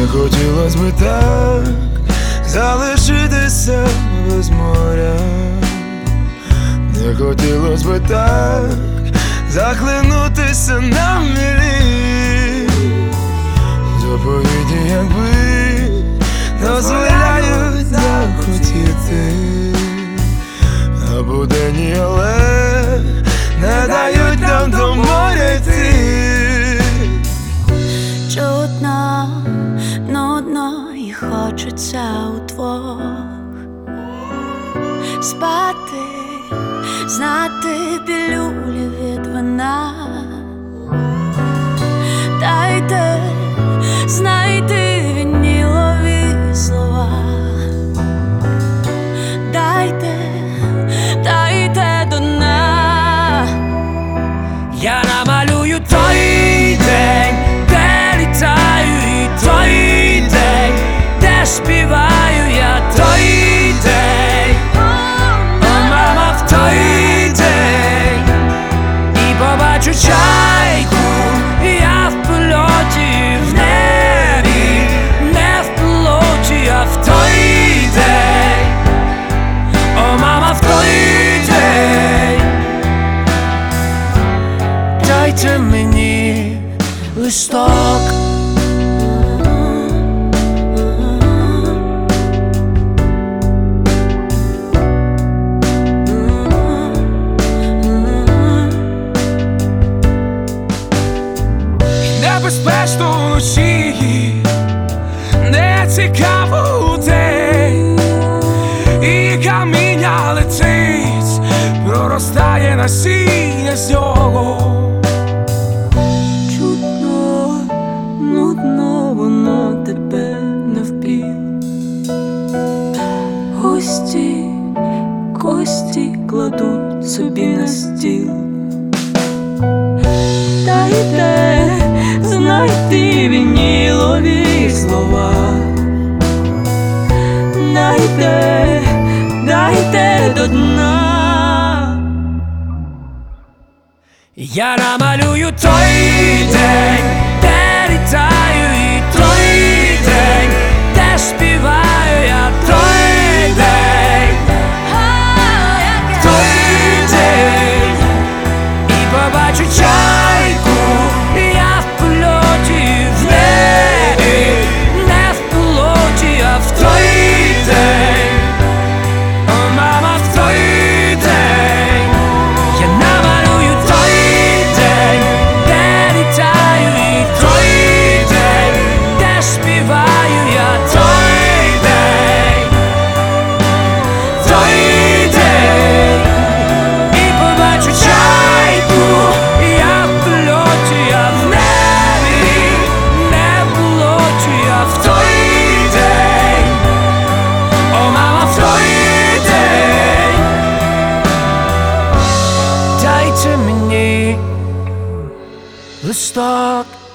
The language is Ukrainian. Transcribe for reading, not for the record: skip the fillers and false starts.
хотілось би так залишитися без моря, не хотілось би так захлинутися на милі. Заповіді, якби дозволяють так хотіти, а будені, але не дають нам до моря йти. Чутно, нудно і хочеться удвох спати, знати пілюлі від вина. Дайте знайти вінілові слова. Дайте до дна. Я намалюю той день, де літаю, і той день, де співаю я, той день, о, мама, в той день, і побачу чайку, я в польоті, в небі, не в пілоті, а в той день, о, мама, в той день. Дайте мені листок, небезпечно вночі, не цікаво удень, і каміння летить, проростає насіння з нього. Чутно, нудно, воно тебе не впів. Гості, кості кладуть собі на стіл. Дайте знайти вінілові слова. Дайте до дна. Я намалюю той день, де літаю, і той день, де співаю я, той день, той день, і побачу чайку, я в польоті, в небі, не в пілоті, а в той день, о, мама, в той день. Я намалюю той день, де літаю, і той день, де співаю я, той день, і побачу чайку, я в польоті, я в небі, не в пілоті, а в той день, о, мама, в той день. Дайте мені листок.